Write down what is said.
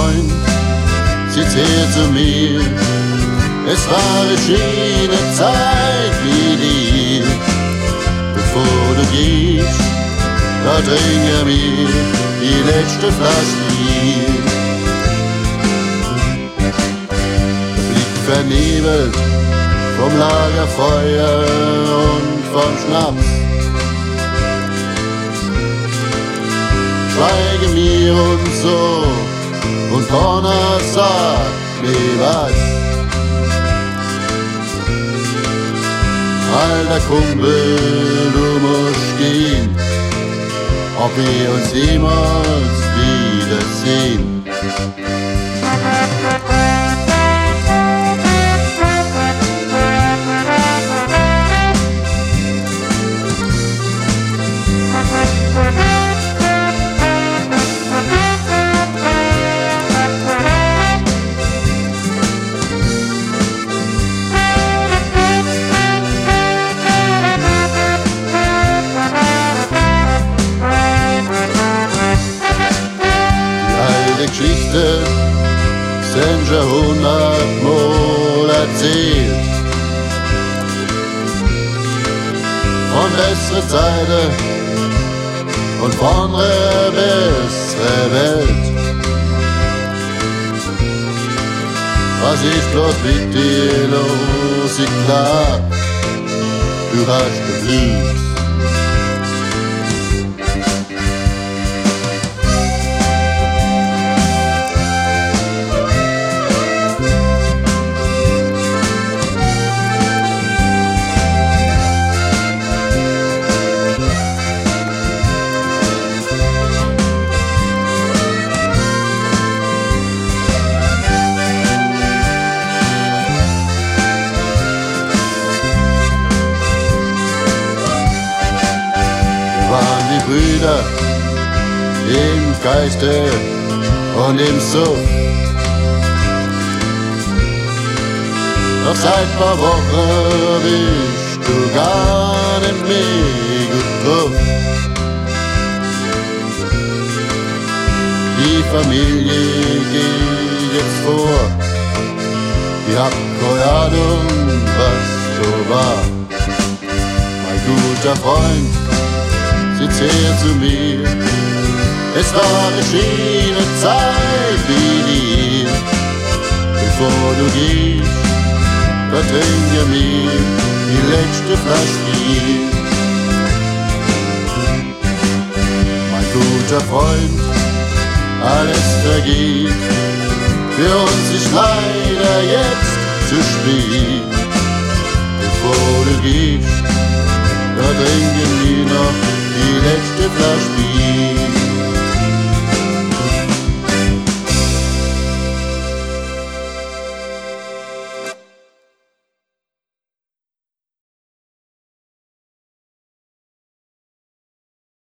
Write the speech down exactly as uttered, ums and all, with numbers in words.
Freund sitzt hier zu mir. Es war eine schöne Zeit wie die. Bevor du gehst, da trinke mir die letzte Flasche Bier. Der Blick vernebelt vom Lagerfeuer und vom Schnaps. Schweigen wir uns so und keiner sagt mir was. Alter Kumpel, du musst gehen, ob wir uns jemals wiedersehen. Geschichte sind schon hundertmal erzählt. Von besseren Zeiten und von einer besseren Welt. Was ist bloß mit dir los? Ich glaub, du hast den Blues. Brüder im Geiste und im Suff. Doch seit paar Wochen bist du gar nicht mehr gut drauf. Die Familie geht jetzt vor, ich hab keine Ahnung, was so war. Mein guter Freund sitzt her zu mir. Es war eine schöne Zeit wie die. Bevor du gehst, da trinke mir die letzte Flasche Bier. Mein guter Freund, alles vergeht. Für uns ist leider jetzt zu spät. Bevor du gehst, da trinken wir noch die letzte Flasche Bier.